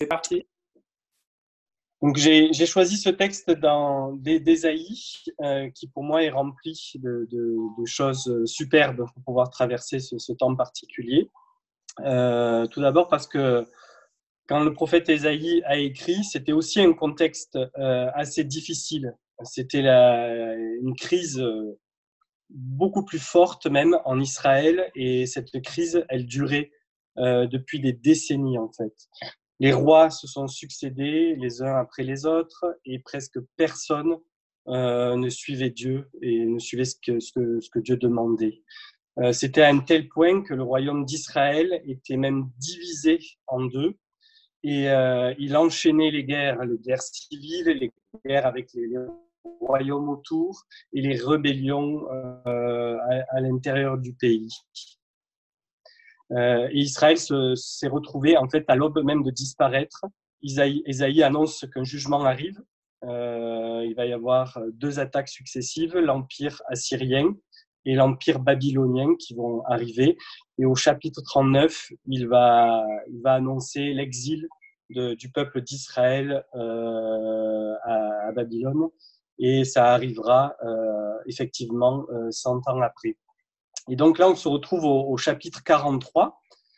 C'est parti. Donc j'ai choisi ce texte d'Ésaïe qui pour moi est rempli de choses superbes pour pouvoir traverser ce temps particulier. Tout d'abord parce que quand le prophète Ésaïe a écrit, c'était aussi un contexte assez difficile. C'était une crise beaucoup plus forte même en Israël, et cette crise, elle durait depuis des décennies en fait. Les rois se sont succédés les uns après les autres et presque personne ne suivait Dieu et ne suivait ce que Dieu demandait. C'était à un tel point que le royaume d'Israël était même divisé en deux, et il enchaînait les guerres civiles, les guerres avec les royaumes autour et les rébellions à l'intérieur du pays. Et Israël s'est retrouvé en fait à l'aube même de disparaître. Ésaïe annonce qu'un jugement arrive. Il va y avoir deux attaques successives, l'empire assyrien et l'empire babylonien qui vont arriver. Et au chapitre 39, il va annoncer l'exil du peuple d'Israël à Babylone. Et ça arrivera effectivement 100 ans après. Et donc là, on se retrouve au chapitre 43,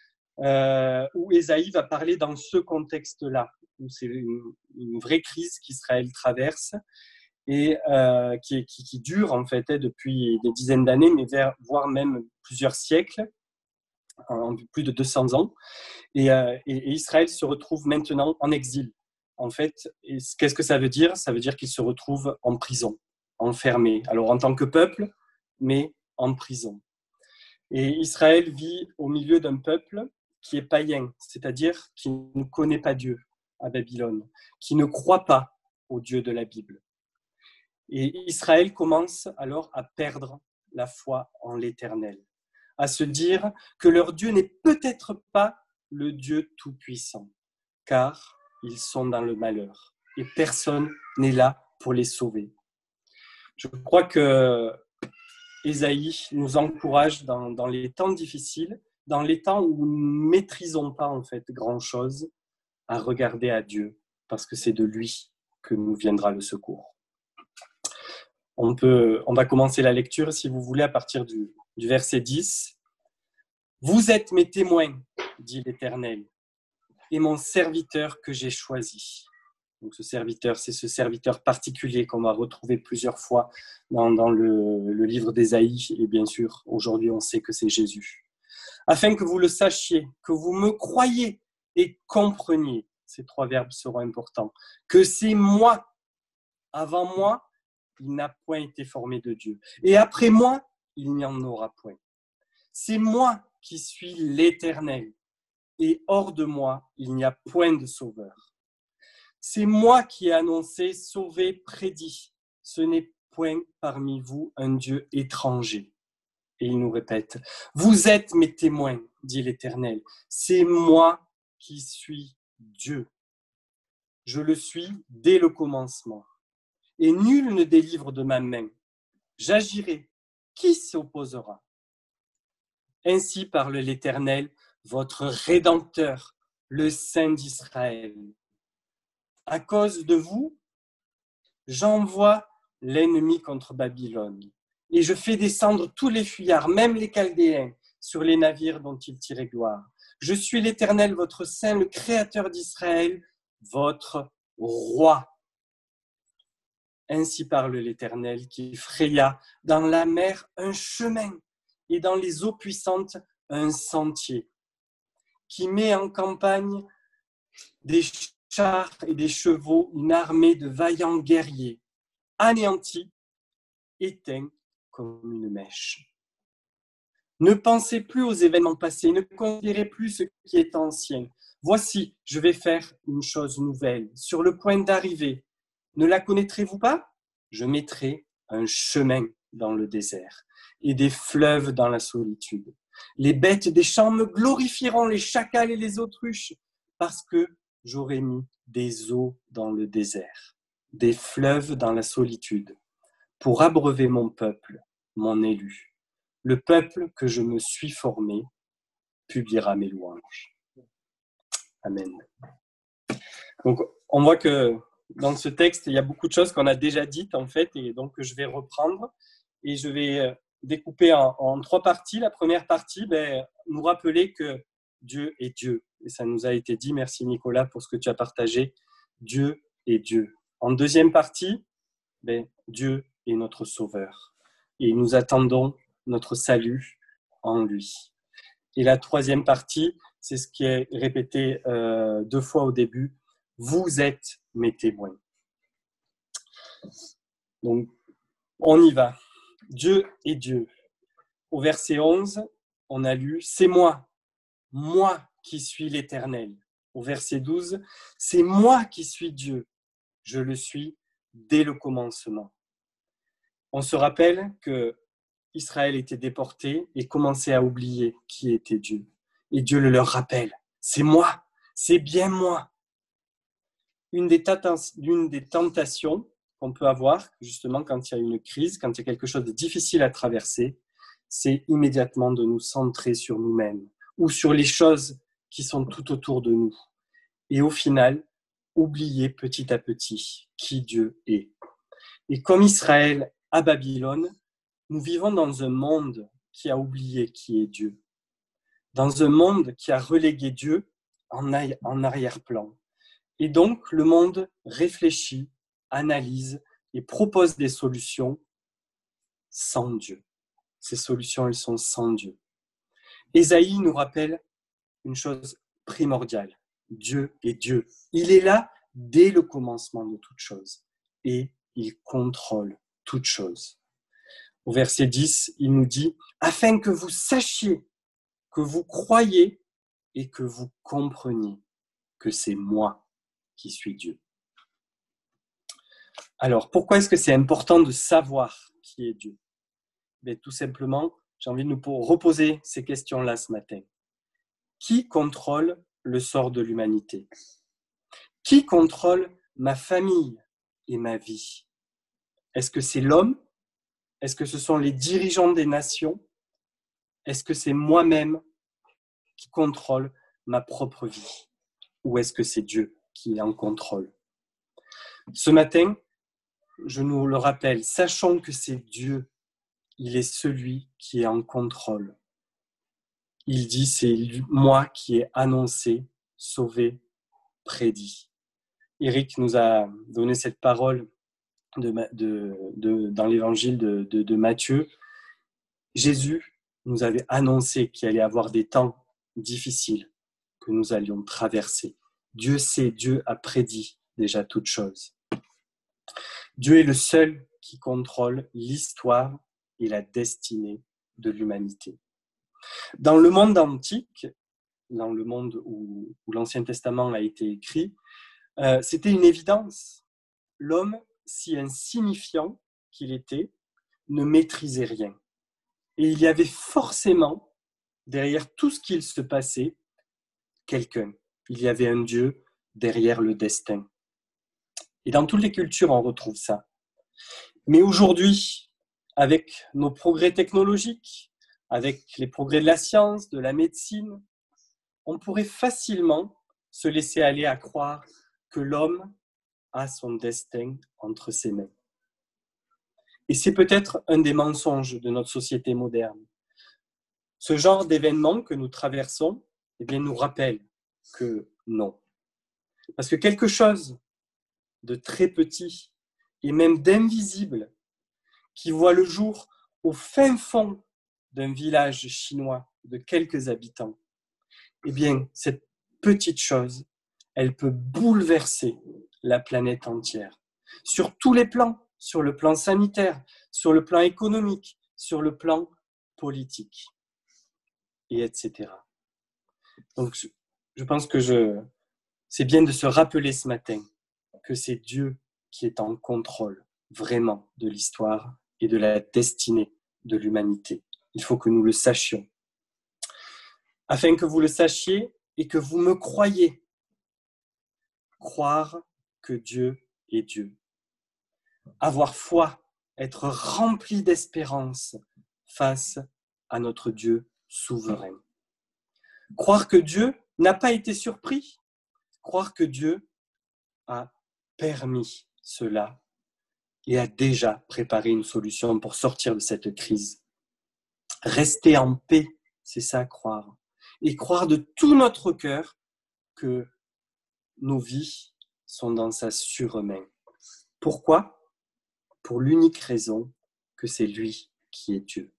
où Ésaïe va parler dans ce contexte-là, où c'est une vraie crise qu'Israël traverse et qui dure en fait depuis des dizaines d'années, mais voire même plusieurs siècles, plus de 200 ans. Et Israël se retrouve maintenant en exil. En fait, qu'est-ce que ça veut dire ? Ça veut dire qu'il se retrouve en prison, enfermé. Alors en tant que peuple, mais en prison. Et Israël vit au milieu d'un peuple qui est païen, c'est-à-dire qui ne connaît pas Dieu à Babylone, qui ne croit pas au Dieu de la Bible. Et Israël commence alors à perdre la foi en l'Éternel, à se dire que leur Dieu n'est peut-être pas le Dieu tout-puissant, car ils sont dans le malheur et personne n'est là pour les sauver. Je crois que Ésaïe nous encourage dans les temps difficiles, dans les temps où nous ne maîtrisons pas en fait grand-chose, à regarder à Dieu, parce que c'est de lui que nous viendra le secours. On va commencer la lecture, si vous voulez, à partir du verset 10. « Vous êtes mes témoins, dit l'Éternel, et mon serviteur que j'ai choisi. » Donc ce serviteur, c'est ce serviteur particulier qu'on va retrouver plusieurs fois dans le livre d'Ésaïe. Et bien sûr, aujourd'hui, on sait que c'est Jésus. « Afin que vous le sachiez, que vous me croyiez et compreniez, » ces trois verbes seront importants, « que c'est moi. Avant moi, il n'a point été formé de Dieu. Et après moi, il n'y en aura point. C'est moi qui suis l'Éternel. Et hors de moi, il n'y a point de sauveur. C'est moi qui ai annoncé, sauvé, prédit. Ce n'est point parmi vous un Dieu étranger. » Et il nous répète, « Vous êtes mes témoins, dit l'Éternel. C'est moi qui suis Dieu. Je le suis dès le commencement. Et nul ne délivre de ma main. J'agirai. Qui s'opposera ? Ainsi parle l'Éternel, votre Rédempteur, le Saint d'Israël. À cause de vous, j'envoie l'ennemi contre Babylone, et je fais descendre tous les fuyards, même les Chaldéens, sur les navires dont ils tiraient gloire. Je suis l'Éternel, votre Saint, le Créateur d'Israël, votre Roi. Ainsi parle l'Éternel qui fraya dans la mer un chemin et dans les eaux puissantes un sentier, qui met en campagne des chars et des chevaux, une armée de vaillants guerriers, anéantis, éteints comme une mèche. Ne pensez plus aux événements passés, ne considérez plus ce qui est ancien. Voici, je vais faire une chose nouvelle, sur le point d'arriver. Ne la connaîtrez-vous pas ? Je mettrai un chemin dans le désert et des fleuves dans la solitude. Les bêtes des champs me glorifieront, les chacals et les autruches, parce que j'aurai mis des eaux dans le désert, des fleuves dans la solitude, pour abreuver mon peuple, mon élu. Le peuple que je me suis formé publiera mes louanges. Amen. Donc, on voit que dans ce texte, il y a beaucoup de choses qu'on a déjà dites, en fait, et donc je vais reprendre et je vais découper en trois parties. La première partie, nous rappeler que Dieu est Dieu. Et ça nous a été dit. Merci Nicolas pour ce que tu as partagé. Dieu est Dieu. En deuxième partie, Dieu est notre Sauveur. Et nous attendons notre salut en lui. Et la troisième partie, c'est ce qui est répété 2 fois au début. Vous êtes mes témoins. Donc, on y va. Dieu est Dieu. Au verset 11, on a lu « C'est moi qui suis l'Éternel ». Au verset 12, « C'est moi qui suis Dieu, je le suis dès le commencement ». On se rappelle que Israël était déporté et commençait à oublier qui était Dieu. Et Dieu le leur rappelle. C'est moi, c'est bien moi. Une des tentations qu'on peut avoir, justement, quand il y a une crise, quand il y a quelque chose de difficile à traverser, c'est immédiatement de nous centrer sur nous-mêmes ou sur les choses qui sont tout autour de nous. Et au final, oublier petit à petit qui Dieu est. Et comme Israël à Babylone, nous vivons dans un monde qui a oublié qui est Dieu, dans un monde qui a relégué Dieu en arrière-plan. Et donc, le monde réfléchit, analyse et propose des solutions sans Dieu. Ces solutions, elles sont sans Dieu. Ésaïe nous rappelle une chose primordiale. Dieu est Dieu. Il est là dès le commencement de toute chose et il contrôle toute chose. Au verset 10, il nous dit « Afin que vous sachiez, que vous croyez et que vous compreniez que c'est moi qui suis Dieu. » Alors, pourquoi est-ce que c'est important de savoir qui est Dieu ? Tout simplement, j'ai envie de nous reposer ces questions-là ce matin. Qui contrôle le sort de l'humanité ? Qui contrôle ma famille et ma vie ? Est-ce que c'est l'homme ? Est-ce que ce sont les dirigeants des nations ? Est-ce que c'est moi-même qui contrôle ma propre vie ? Ou est-ce que c'est Dieu qui est en contrôle ? Ce matin, je nous le rappelle, sachons que c'est Dieu, il est celui qui est en contrôle. Il dit, c'est moi qui ai annoncé, sauvé, prédit. Éric nous a donné cette parole dans l'évangile de Matthieu. Jésus nous avait annoncé qu'il allait y avoir des temps difficiles que nous allions traverser. Dieu sait, Dieu a prédit déjà toutes choses. Dieu est le seul qui contrôle l'histoire et la destinée de l'humanité. Dans le monde antique, dans le monde où l'Ancien Testament a été écrit, c'était une évidence. L'homme, si insignifiant qu'il était, ne maîtrisait rien. Et il y avait forcément, derrière tout ce qu'il se passait, quelqu'un. Il y avait un Dieu derrière le destin. Et dans toutes les cultures, on retrouve ça. Mais aujourd'hui, avec nos progrès technologiques, avec les progrès de la science, de la médecine, on pourrait facilement se laisser aller à croire que l'homme a son destin entre ses mains. Et c'est peut-être un des mensonges de notre société moderne. Ce genre d'événements que nous traversons, nous rappelle que non. Parce que quelque chose de très petit et même d'invisible qui voit le jour au fin fond d'un village chinois de quelques habitants, cette petite chose, elle peut bouleverser la planète entière. Sur tous les plans, sur le plan sanitaire, sur le plan économique, sur le plan politique, et etc. Donc, je pense que c'est bien de se rappeler ce matin que c'est Dieu qui est en contrôle vraiment de l'histoire et de la destinée de l'humanité. Il faut que nous le sachions. Afin que vous le sachiez et que vous me croyiez. Croire que Dieu est Dieu. Avoir foi, être rempli d'espérance face à notre Dieu souverain. Croire que Dieu n'a pas été surpris. Croire que Dieu a permis cela et a déjà préparé une solution pour sortir de cette crise. Rester en paix, c'est ça, croire. Et croire de tout notre cœur que nos vies sont dans sa surmain. Pourquoi ? Pour l'unique raison que c'est lui qui est Dieu.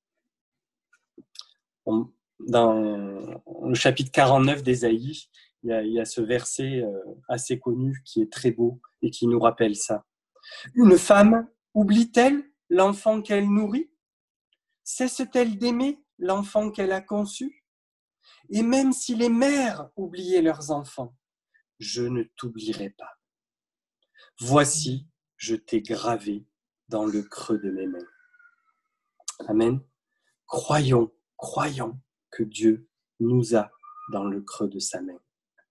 Dans le chapitre 49 d'Ésaïe, il y a ce verset assez connu qui est très beau et qui nous rappelle ça. Une femme oublie-t-elle l'enfant qu'elle nourrit ? Cesse-t-elle d'aimer l'enfant qu'elle a conçu ? Et même si les mères oubliaient leurs enfants, je ne t'oublierai pas. Voici, je t'ai gravé dans le creux de mes mains. Amen. Croyons que Dieu nous a dans le creux de sa main.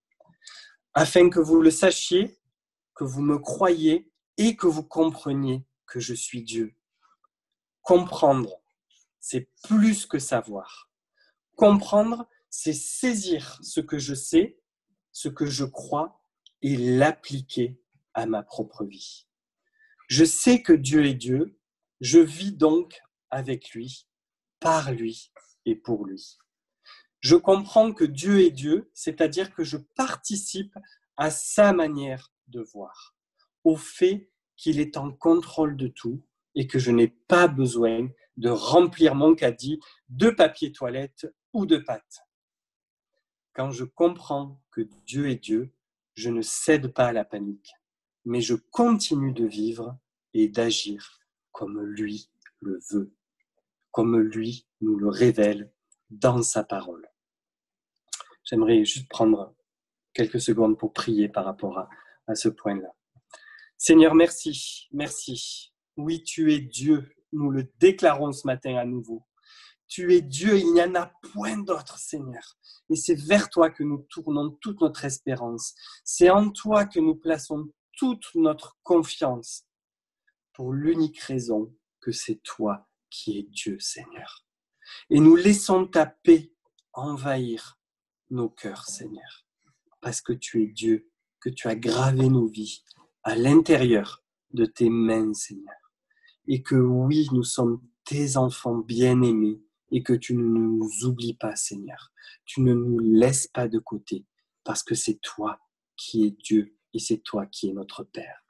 Afin que vous le sachiez, que vous me croyiez et que vous compreniez que je suis Dieu. Comprendre, c'est plus que savoir. Comprendre, c'est saisir ce que je sais, ce que je crois et l'appliquer à ma propre vie. Je sais que Dieu est Dieu, je vis donc avec lui, par lui et pour lui. Je comprends que Dieu est Dieu, c'est-à-dire que je participe à sa manière de voir, au fait qu'il est en contrôle de tout et que je n'ai pas besoin de remplir mon caddie de papier toilette ou de pâtes. Quand je comprends que Dieu est Dieu, je ne cède pas à la panique, mais je continue de vivre et d'agir comme lui le veut, comme lui nous le révèle dans sa parole. J'aimerais juste prendre quelques secondes pour prier par rapport à ce point-là. Seigneur, merci. Oui, tu es Dieu. Nous le déclarons ce matin à nouveau. Tu es Dieu, il n'y en a point d'autre, Seigneur. Et c'est vers toi que nous tournons toute notre espérance. C'est en toi que nous plaçons toute notre confiance pour l'unique raison que c'est toi qui es Dieu, Seigneur. Et nous laissons ta paix envahir nos cœurs, Seigneur, parce que tu es Dieu, que tu as gravé nos vies à l'intérieur de tes mains, Seigneur. Et que oui, nous sommes tes enfants bien-aimés et que tu ne nous oublies pas, Seigneur. Tu ne nous laisses pas de côté parce que c'est toi qui es Dieu et c'est toi qui es notre Père.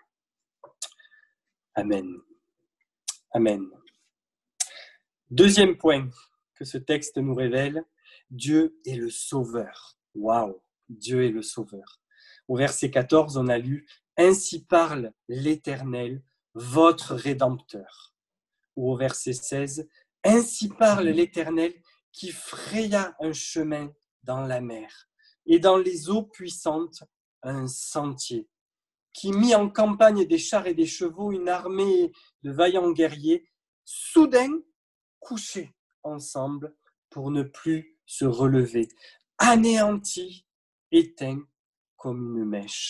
Amen. Amen. Deuxième point que ce texte nous révèle, Dieu est le Sauveur. Waouh, Dieu est le Sauveur. Au verset 14, on a lu « Ainsi parle l'Éternel, votre Rédempteur ». Ou au verset 16, « Ainsi parle l'Éternel qui fraya un chemin dans la mer et dans les eaux puissantes un sentier, qui mit en campagne des chars et des chevaux une armée de vaillants guerriers, soudain couchés ensemble pour ne plus se relever, anéantis, éteints comme une mèche. »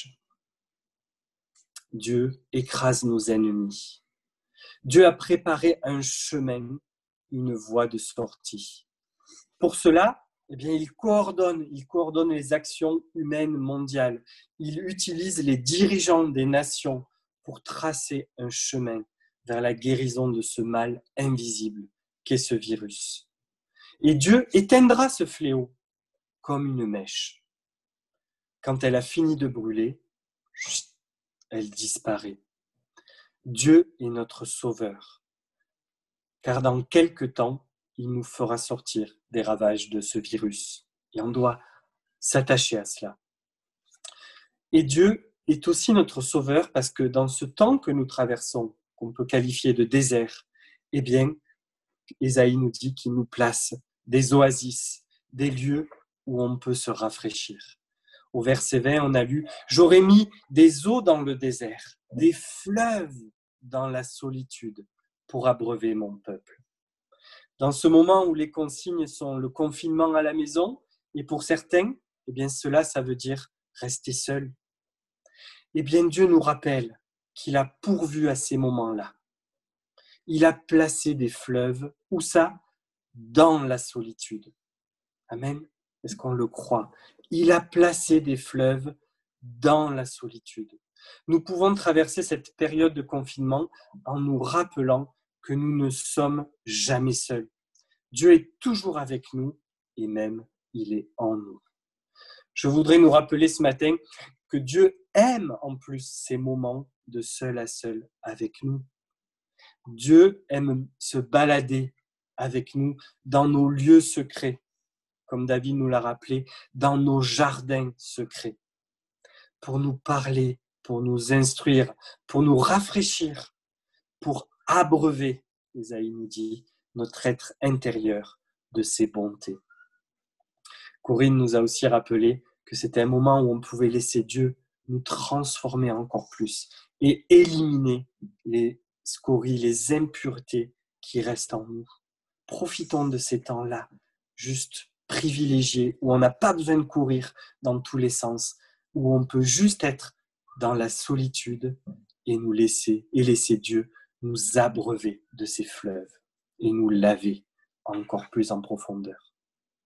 Dieu écrase nos ennemis. Dieu a préparé un chemin, une voie de sortie. Pour cela, il coordonne les actions humaines mondiales. Il utilise les dirigeants des nations pour tracer un chemin vers la guérison de ce mal invisible qu'est ce virus. Et Dieu éteindra ce fléau comme une mèche. Quand elle a fini de brûler, elle disparaît. Dieu est notre Sauveur, car dans quelque temps, il nous fera sortir des ravages de ce virus. Et on doit s'attacher à cela. Et Dieu est aussi notre Sauveur parce que dans ce temps que nous traversons, qu'on peut qualifier de désert, eh bien, Ésaïe nous dit qu'il nous place des oasis, des lieux où on peut se rafraîchir. Au verset 20, on a lu « J'aurais mis des eaux dans le désert, des fleuves dans la solitude pour abreuver mon peuple. » Dans ce moment où les consignes sont le confinement à la maison, et pour certains, eh bien cela, ça veut dire rester seul. Eh bien Dieu nous rappelle qu'il a pourvu à ces moments-là. Il a placé des fleuves, où ça ? Dans la solitude. Amen. Est-ce qu'on le croit ? Il a placé des fleuves dans la solitude. Nous pouvons traverser cette période de confinement en nous rappelant que nous ne sommes jamais seuls. Dieu est toujours avec nous et même il est en nous. Je voudrais nous rappeler ce matin que Dieu aime en plus ces moments de seul à seul avec nous. Dieu aime se balader avec nous dans nos lieux secrets, comme David nous l'a rappelé, dans nos jardins secrets, pour nous parler, pour nous instruire, pour nous rafraîchir, pour abreuver, Ésaïe nous dit, notre être intérieur de ses bontés. Corinne nous a aussi rappelé que c'était un moment où on pouvait laisser Dieu nous transformer encore plus et éliminer les scories, les impuretés qui restent en nous. Profitons de ces temps-là, juste privilégiés, où on n'a pas besoin de courir dans tous les sens, où on peut juste être dans la solitude et laisser Dieu nous abreuver de ses fleuves et nous laver encore plus en profondeur.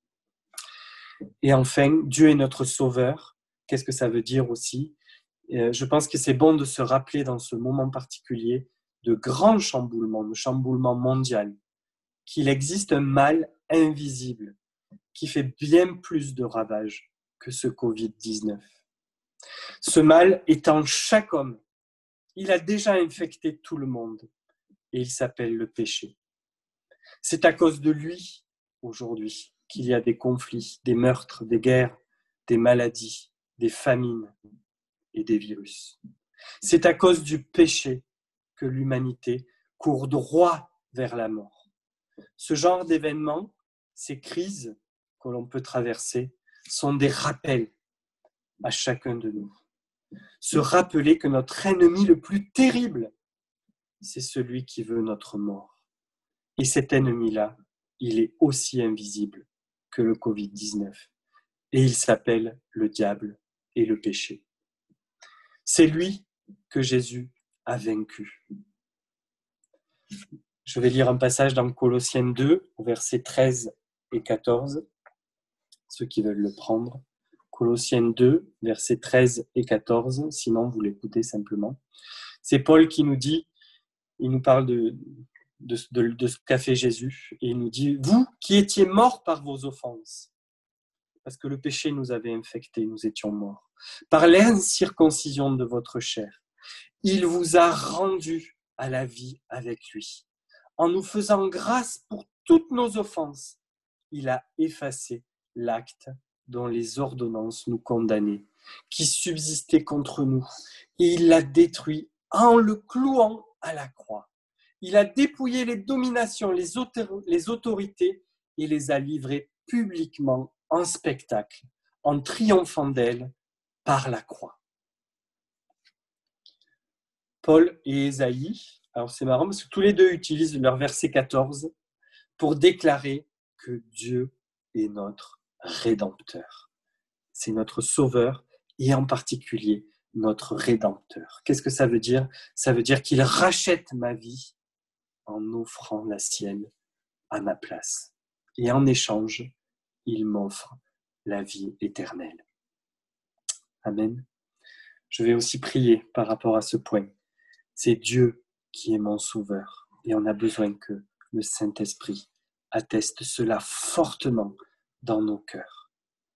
Et enfin, Dieu est notre sauveur. Qu'est-ce que ça veut dire aussi ? Je pense que c'est bon de se rappeler dans ce moment particulier de grands chamboulements, de chamboulement mondial, qu'il existe un mal invisible qui fait bien plus de ravages que ce Covid-19. Ce mal est en chaque homme. Il a déjà infecté tout le monde et il s'appelle le péché. C'est à cause de lui, aujourd'hui, qu'il y a des conflits, des meurtres, des guerres, des maladies, des famines et des virus. C'est à cause du péché que l'humanité court droit vers la mort. Ce genre d'événements, ces crises que l'on peut traverser, sont des rappels à chacun de nous. Se rappeler que notre ennemi le plus terrible, c'est celui qui veut notre mort. Et cet ennemi-là, il est aussi invisible que le Covid-19. Et il s'appelle le diable et le péché. C'est lui que Jésus a vaincu. Je vais lire un passage dans Colossiens 2, versets 13 et 14, ceux qui veulent le prendre. Colossiens 2, versets 13 et 14, sinon vous l'écoutez simplement. C'est Paul qui nous dit, il nous parle de ce qu'a fait Jésus, et il nous dit, vous qui étiez morts par vos offenses, parce que le péché nous avait infectés, nous étions morts, par l'incirconcision de votre chair, il vous a rendus à la vie avec lui. En nous faisant grâce pour toutes nos offenses, il a effacé l'acte dont les ordonnances nous condamnaient, qui subsistait contre nous, et il l'a détruit en le clouant à la croix. Il a dépouillé les dominations, les autorités, et les a livrées publiquement en spectacle, en triomphant d'elles par la croix. Paul et Ésaïe, alors c'est marrant parce que tous les deux utilisent leur verset 14 pour déclarer que Dieu est notre Rédempteur. C'est notre Sauveur et en particulier notre Rédempteur. Qu'est-ce que ça veut dire ? Ça veut dire qu'il rachète ma vie en offrant la sienne à ma place. Et en échange, il m'offre la vie éternelle. Amen. Je vais aussi prier par rapport à ce point. C'est Dieu qui est mon Sauveur et on a besoin que le Saint-Esprit atteste cela fortement dans nos cœurs.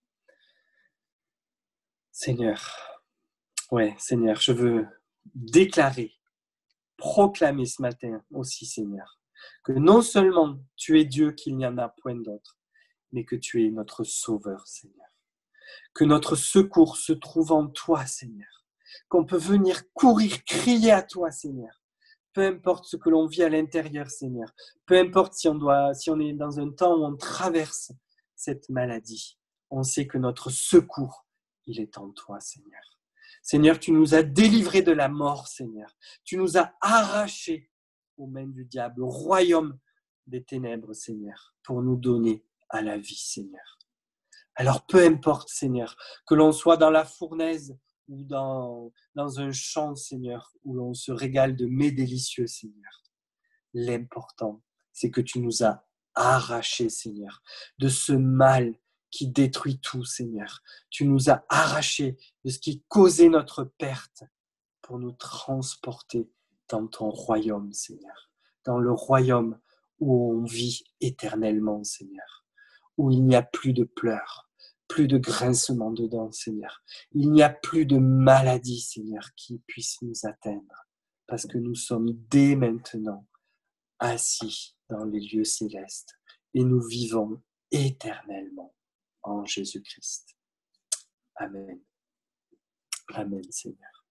Seigneur, je veux déclarer, proclamer ce matin aussi, Seigneur, que non seulement tu es Dieu, qu'il n'y en a point d'autre, mais que tu es notre Sauveur, Seigneur. Que notre secours se trouve en toi, Seigneur. Qu'on peut venir courir, crier à toi, Seigneur. Peu importe ce que l'on vit à l'intérieur, Seigneur. Peu importe si on est dans un temps où on traverse cette maladie. On sait que notre secours, il est en toi, Seigneur. Seigneur, tu nous as délivrés de la mort, Seigneur. Tu nous as arrachés aux mains du diable, au royaume des ténèbres, Seigneur, pour nous donner à la vie, Seigneur. Alors peu importe, Seigneur, que l'on soit dans la fournaise ou dans un champ, Seigneur, où l'on se régale de mets délicieux, Seigneur. L'important, c'est que tu nous as arrachés, Seigneur, de ce mal qui détruit tout, Seigneur. Tu nous as arrachés de ce qui causait notre perte pour nous transporter dans ton royaume, Seigneur. Dans le royaume où on vit éternellement, Seigneur. Où il n'y a plus de pleurs, plus de grincement de dents, Seigneur. Il n'y a plus de maladie, Seigneur, qui puisse nous atteindre. Parce que nous sommes dès maintenant assis dans les lieux célestes et nous vivons éternellement en Jésus-Christ. Amen. Amen, Seigneur.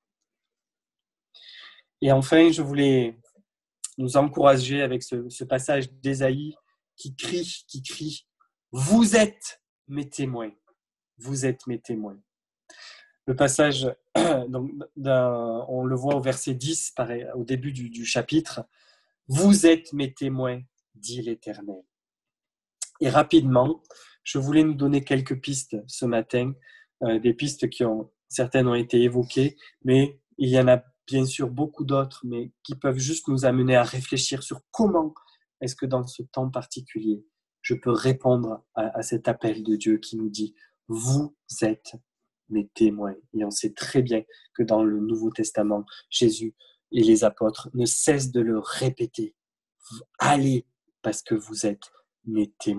Et enfin, je voulais nous encourager avec ce passage d'Ésaïe qui crie, vous êtes mes témoins, vous êtes mes témoins. Le passage, donc, on le voit au verset 10, au début du chapitre, vous êtes mes témoins, dit l'Éternel. Et rapidement, je voulais nous donner quelques pistes ce matin, des pistes certaines ont été évoquées, mais il y en a bien sûr beaucoup d'autres, mais qui peuvent juste nous amener à réfléchir sur comment est-ce que dans ce temps particulier, je peux répondre à cet appel de Dieu qui nous dit « Vous êtes mes témoins ». Et on sait très bien que dans le Nouveau Testament, Jésus et les apôtres ne cessent de le répéter. « Allez, parce que vous êtes mes témoins ».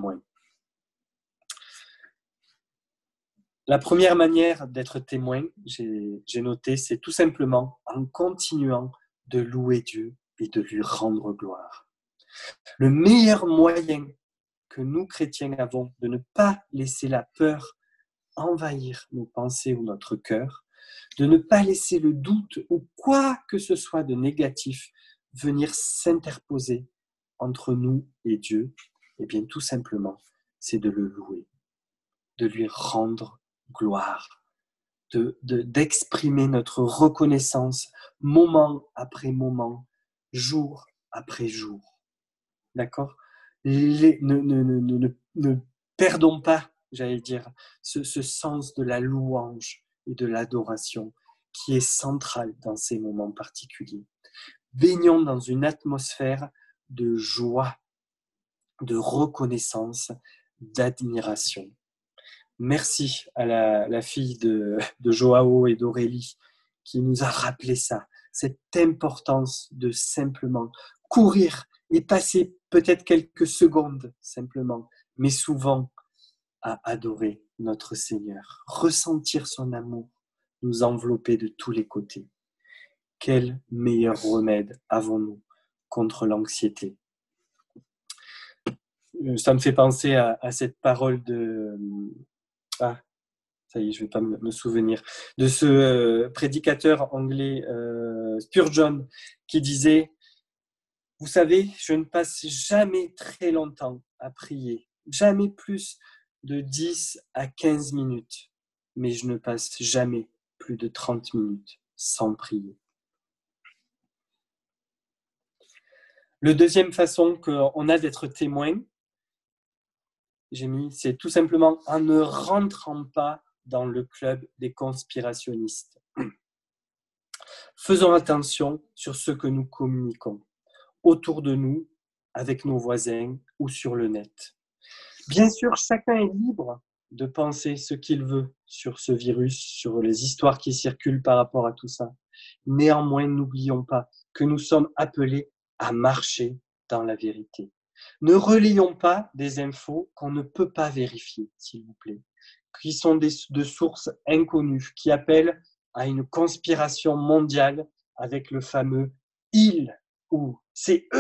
La première manière d'être témoin, j'ai noté, c'est tout simplement en continuant de louer Dieu et de lui rendre gloire. Le meilleur moyen que nous, chrétiens, avons de ne pas laisser la peur envahir nos pensées ou notre cœur, de ne pas laisser le doute ou quoi que ce soit de négatif venir s'interposer entre nous et Dieu, eh bien tout simplement, c'est de le louer, de lui rendre gloire, d'exprimer notre reconnaissance moment après moment, jour après jour. D'accord ? Ne perdons pas, j'allais dire, ce sens de la louange et de l'adoration qui est central dans ces moments particuliers. Baignons dans une atmosphère de joie, de reconnaissance, d'admiration. Merci à la fille de Joao et d'Aurélie qui nous a rappelé ça, cette importance de simplement courir et passer peut-être quelques secondes simplement, mais souvent à adorer notre Seigneur, ressentir son amour, nous envelopper de tous les côtés. Quel meilleur remède avons-nous contre l'anxiété ? Ça me fait penser à cette parole de... ça y est, je ne vais pas me souvenir, de ce prédicateur anglais Spurgeon qui disait « Vous savez, je ne passe jamais très longtemps à prier, jamais plus de 10 à 15 minutes, mais je ne passe jamais plus de 30 minutes sans prier. » La deuxième façon qu'on a d'être témoin, c'est tout simplement en ne rentrant pas dans le club des conspirationnistes. Faisons attention sur ce que nous communiquons autour de nous, avec nos voisins ou sur le net. Bien sûr, chacun est libre de penser ce qu'il veut sur ce virus, sur les histoires qui circulent par rapport à tout ça. Néanmoins, n'oublions pas que nous sommes appelés à marcher dans la vérité. Ne relayons pas des infos qu'on ne peut pas vérifier, s'il vous plaît, qui sont de sources inconnues, qui appellent à une conspiration mondiale avec le fameux « ils » ou « c'est eux ».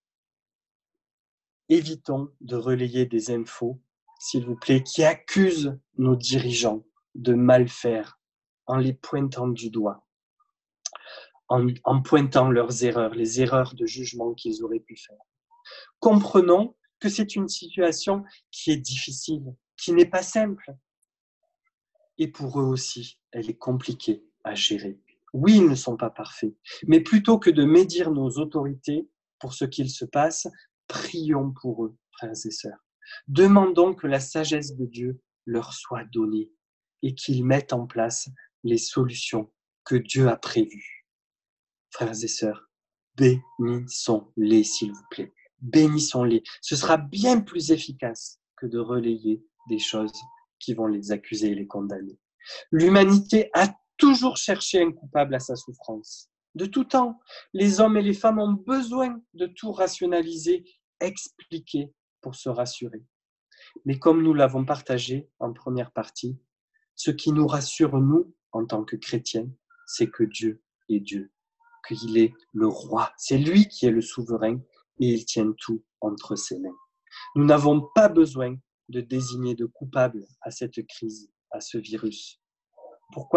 Évitons de relayer des infos, s'il vous plaît, qui accusent nos dirigeants de mal faire en les pointant du doigt, en pointant leurs erreurs, les erreurs de jugement qu'ils auraient pu faire. Comprenons que c'est une situation qui est difficile, qui n'est pas simple. Et pour eux aussi, elle est compliquée à gérer. Oui, ils ne sont pas parfaits, mais plutôt que de médire nos autorités pour ce qu'il se passe, prions pour eux, frères et sœurs. Demandons que la sagesse de Dieu leur soit donnée et qu'ils mettent en place les solutions que Dieu a prévues. Frères et sœurs, bénissons-les, s'il vous plaît. Bénissons-les. Ce sera bien plus efficace que de relayer des choses qui vont les accuser et les condamner. L'humanité a toujours cherché un coupable à sa souffrance. De tout temps, les hommes et les femmes ont besoin de tout rationaliser, expliquer pour se rassurer. Mais comme nous l'avons partagé en première partie, ce qui nous rassure, nous, en tant que chrétiens, c'est que Dieu est Dieu, qu'il est le roi. C'est lui qui est le souverain et il tient tout entre ses mains. Nous n'avons pas besoin de désigner de coupable à cette crise, à ce virus. Pourquoi ?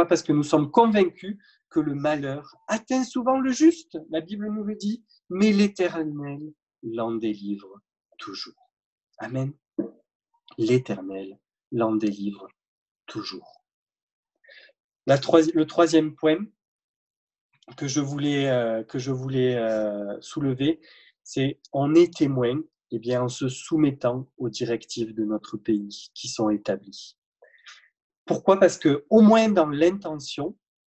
Parce que nous sommes convaincus que le malheur atteint souvent le juste, la Bible nous le dit, mais l'Éternel l'en délivre toujours. Amen. L'Éternel l'en délivre toujours. Le troisième point que je voulais soulever, c'est on est témoin en se soumettant aux directives de notre pays qui sont établies. Pourquoi ? Parce qu'au moins dans l'intention,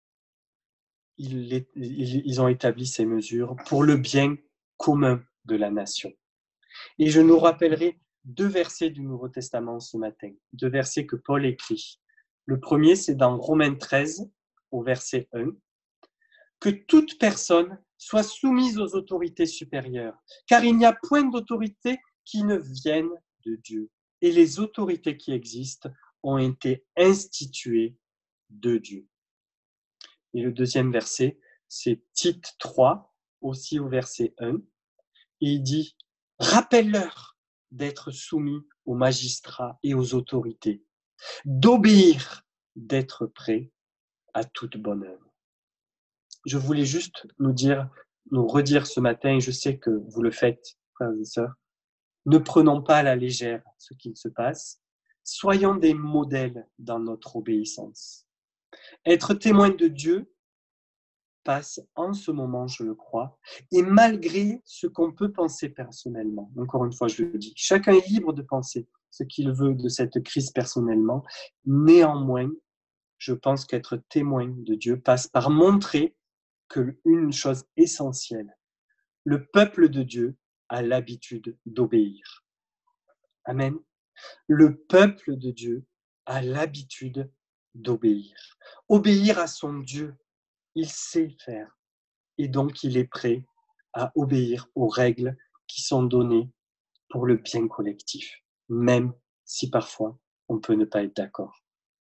ils ont établi ces mesures pour le bien commun de la nation. Et je nous rappellerai 2 versets du Nouveau Testament ce matin, 2 versets que Paul écrit. Le premier, c'est dans Romains 13, au verset 1, « Que toute personne soit soumise aux autorités supérieures, car il n'y a point d'autorité qui ne vienne de Dieu. Et les autorités qui existent ont été instituées de Dieu. » Et le deuxième verset, c'est Tite 3, aussi au verset 1. Et il dit « Rappelle-leur d'être soumis aux magistrats et aux autorités, d'obéir, d'être prêts à toute bonne œuvre. » Je voulais juste nous redire ce matin, et je sais que vous le faites, frères et sœurs, ne prenons pas à la légère ce qu'il se passe, soyons des modèles dans notre obéissance. Être témoin de Dieu passe en ce moment, je le crois, et malgré ce qu'on peut penser personnellement. Encore une fois, je le dis, chacun est libre de penser ce qu'il veut de cette crise personnellement. Néanmoins, je pense qu'être témoin de Dieu passe par montrer qu'une chose essentielle, le peuple de Dieu a l'habitude d'obéir. Amen. Le peuple de Dieu a l'habitude d'obéir. Obéir à son Dieu, il sait faire. Et donc, il est prêt à obéir aux règles qui sont données pour le bien collectif, même si parfois on peut ne pas être d'accord.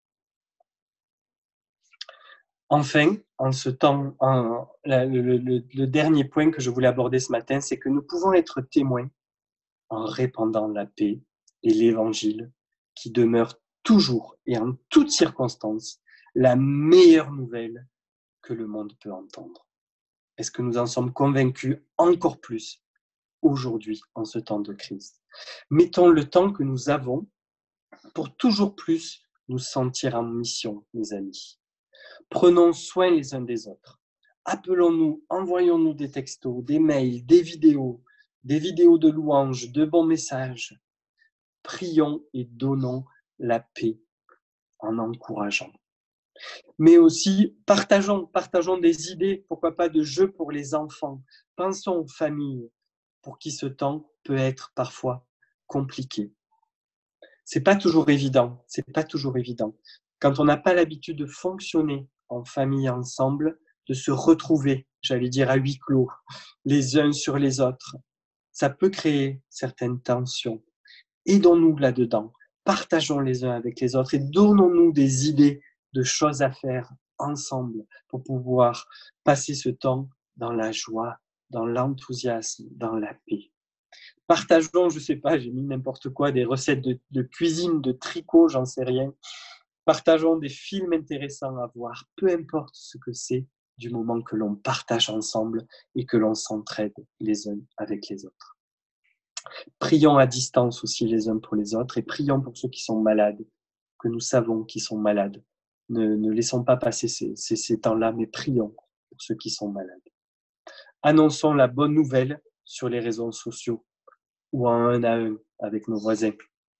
Enfin, le dernier point que je voulais aborder ce matin, c'est que nous pouvons être témoins en répandant la paix et l'évangile qui demeure toujours et en toutes circonstances la meilleure nouvelle que le monde peut entendre. Est-ce que nous en sommes convaincus encore plus aujourd'hui en ce temps de crise ? Mettons le temps que nous avons pour toujours plus nous sentir en mission, mes amis. Prenons soin les uns des autres. Appelons-nous, envoyons-nous des textos, des mails, des vidéos de louanges, de bons messages. Prions et donnons la paix en encourageant. Mais aussi, partageons des idées, pourquoi pas de jeux pour les enfants. Pensons aux familles pour qui ce temps peut être parfois compliqué. C'est pas toujours évident. Quand on n'a pas l'habitude de fonctionner en famille ensemble, de se retrouver, j'allais dire à huis clos, les uns sur les autres, ça peut créer certaines tensions. Aidons-nous là-dedans, partageons les uns avec les autres et donnons-nous des idées de choses à faire ensemble pour pouvoir passer ce temps dans la joie, dans l'enthousiasme, dans la paix. Partageons, je sais pas, j'ai mis n'importe quoi, des recettes de cuisine, de tricot, j'en sais rien. Partageons des films intéressants à voir, peu importe ce que c'est, du moment que l'on partage ensemble et que l'on s'entraide les uns avec les autres. Prions à distance aussi les uns pour les autres et prions pour ceux qui sont malades, que nous savons qui sont malades. Ne laissons pas passer ces temps-là, mais prions pour ceux qui sont malades. Annonçons la bonne nouvelle sur les réseaux sociaux ou en un à un avec nos voisins,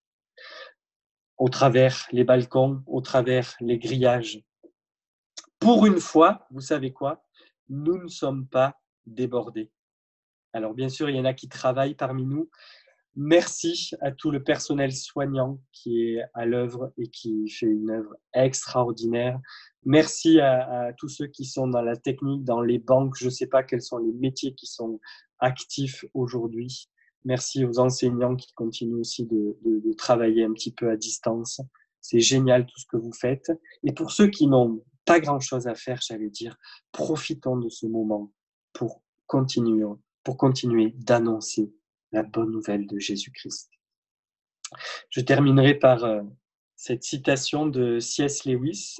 au travers les balcons, au travers les grillages. Pour une fois, vous savez quoi ? Nous ne sommes pas débordés. Alors bien sûr, il y en a qui travaillent parmi nous. Merci à tout le personnel soignant qui est à l'œuvre et qui fait une œuvre extraordinaire. Merci à tous ceux qui sont dans la technique, dans les banques. Je ne sais pas quels sont les métiers qui sont actifs aujourd'hui. Merci aux enseignants qui continuent aussi de travailler un petit peu à distance. C'est génial tout ce que vous faites. Et pour ceux qui n'ont pas grand-chose à faire, j'allais dire, profitons de ce moment pour continuer d'annoncer la bonne nouvelle de Jésus-Christ. Je terminerai par cette citation de C.S. Lewis,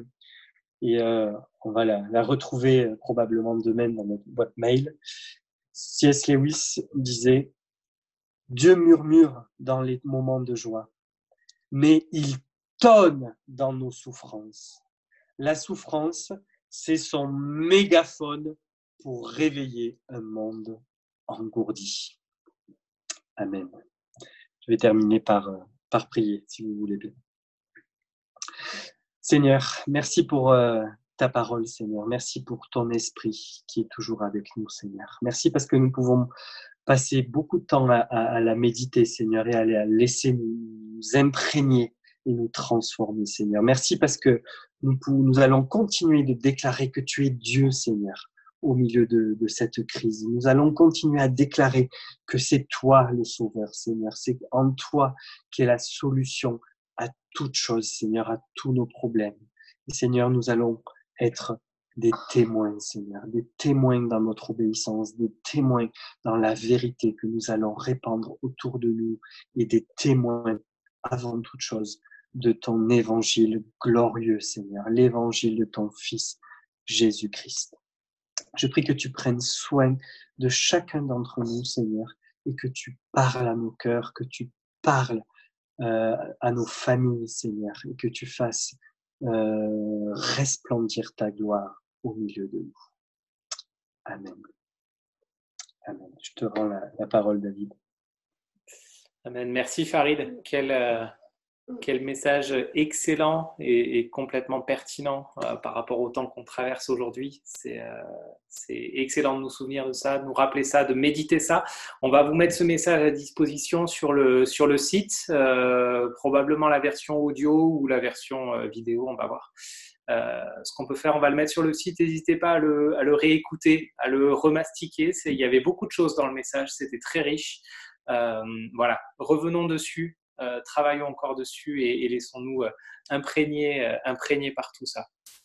et on va la retrouver probablement demain dans notre boîte mail. C.S. Lewis disait « Dieu murmure dans les moments de joie, mais il tonne dans nos souffrances. La souffrance, c'est son mégaphone pour réveiller un monde engourdi. » Amen. Je vais terminer par prier, si vous voulez bien. Seigneur, merci pour ta parole, Seigneur. Merci pour ton esprit qui est toujours avec nous, Seigneur. Merci parce que nous pouvons passer beaucoup de temps à la méditer, Seigneur, et à la laisser nous imprégner et nous transformer, Seigneur. Merci parce que nous allons continuer de déclarer que tu es Dieu, Seigneur, au milieu de cette crise. Nous allons continuer à déclarer que c'est toi le Sauveur, Seigneur. C'est en toi qu'est la solution à toute chose, Seigneur, à tous nos problèmes. Et Seigneur, nous allons être des témoins, Seigneur, des témoins dans notre obéissance, des témoins dans la vérité que nous allons répandre autour de nous et des témoins, avant toute chose, de ton évangile glorieux, Seigneur, l'évangile de ton Fils, Jésus-Christ. Je prie que tu prennes soin de chacun d'entre nous, Seigneur, et que tu parles à nos cœurs, que tu parles à nos familles, Seigneur, et que tu fasses resplendir ta gloire au milieu de nous. Amen. Amen. Je te rends la parole, David. Amen. Merci Farid. Quel message excellent et complètement pertinent par rapport au temps qu'on traverse aujourd'hui. C'est excellent de nous souvenir de ça, de nous rappeler ça, de méditer ça. On va vous mettre ce message à disposition sur le site, probablement la version audio ou la version vidéo, on va voir. Ce qu'on peut faire, on va le mettre sur le site. N'hésitez pas à le réécouter, à le remastiquer. Il y avait beaucoup de choses dans le message, c'était très riche. Voilà, revenons dessus. Travaillons encore dessus et laissons-nous imprégner par tout ça.